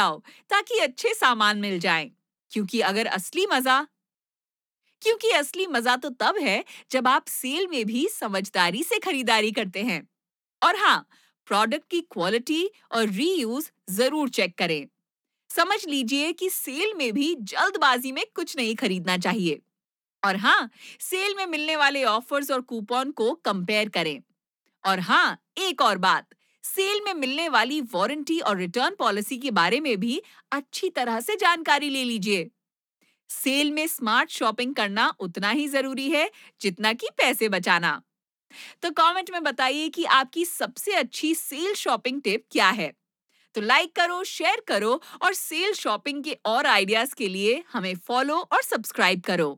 आओ ताकि अच्छे सामान मिल जाएं। क्योंकि अगर असली मजा तो तब है जब आप सेल में भी समझदारी से खरीदारी करते हैं। और हाँ, प्रोडक्ट की क्वालिटी और रीयूज जरूर चेक करें। समझ लीजिए कि सेल में भी जल्दबाजी में कुछ नहीं खरीदना चाहिए। और हाँ, सेल में मिलने वाले ऑफर्स और कूपन को कंपेयर करें। और हाँ, एक और बात, सेल में मिलने वाली वारंटी और रिटर्न पॉलिसी के बारे में भी अच्छी तरह से जानकारी ले लीजिए। सेल में स्मार्ट शॉपिंग करना उतना ही जरूरी है जितना कि पैसे बचाना। तो कमेंट में बताइए कि आपकी सबसे अच्छी सेल शॉपिंग टिप क्या है। तो लाइक करो, शेयर करो और सेल शॉपिंग के और आइडियाज के लिए हमें फॉलो और सब्सक्राइब करो।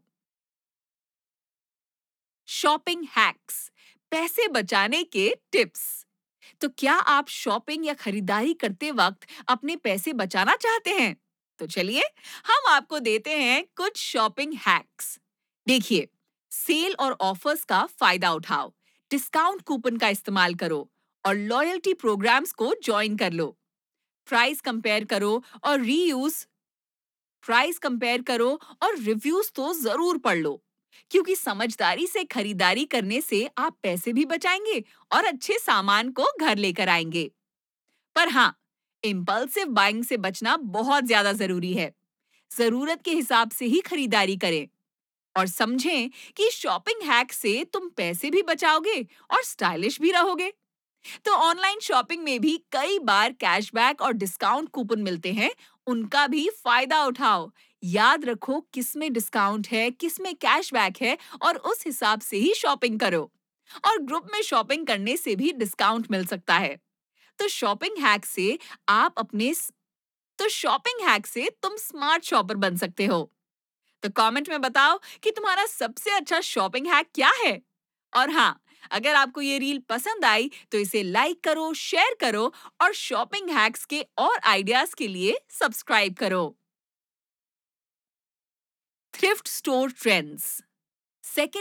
शॉपिंग हैक्स, पैसे बचाने के टिप्स। तो क्या आप शॉपिंग या खरीदारी करते वक्त अपने पैसे बचाना चाहते हैं? तो चलिए, हम आपको देते हैं कुछ शॉपिंग हैक्स। देखिए, सेल और ऑफर्स का फायदा उठाओ, डिस्काउंट कूपन का इस्तेमाल करो और लॉयल्टी प्रोग्राम्स को ज्वाइन कर लो। प्राइस कंपेयर करो और रीयूज प्राइस कंपेयर करो और रिव्यूज तो जरूर पढ़ लो, क्योंकि समझदारी से खरीदारी करने से आप पैसे भी बचाएंगे और अच्छे सामान को घर लेकर आएंगे। पर हाँ, इम्पल्सिव बाइंग से बचना बहुत ज्यादा जरूरी है। जरूरत के हिसाब से ही खरीदारी करें और समझें कि शॉपिंग हैक से तुम पैसे भी बचाओगे और स्टाइलिश भी रहोगे। तो ऑनलाइन शॉपिंग में भी कई बार कैशबैक और डिस्काउंट कूपन मिलते हैं, उनका भी फायदा उठाओ। याद रखो किस में डिस्काउंट है, किस में कैशबैक है और उस हिसाब से ही शॉपिंग करो। और ग्रुप में शॉपिंग करने से भी डिस्काउंट मिल सकता है। तो शॉपिंग हैक से आप अपने तो शॉपिंग हैक से तुम स्मार्ट शॉपर बन सकते हो। तो कमेंट में बताओ कि तुम्हारा सबसे अच्छा शॉपिंग हैक क्या है। और हाँ, अगर आपको ये रील पसंद आई तो इसे लाइक करो, शेयर करो और शॉपिंग हैक्स के और आइडियाज के लिए सब्सक्राइब करो। Thrift store trends. सेकेंड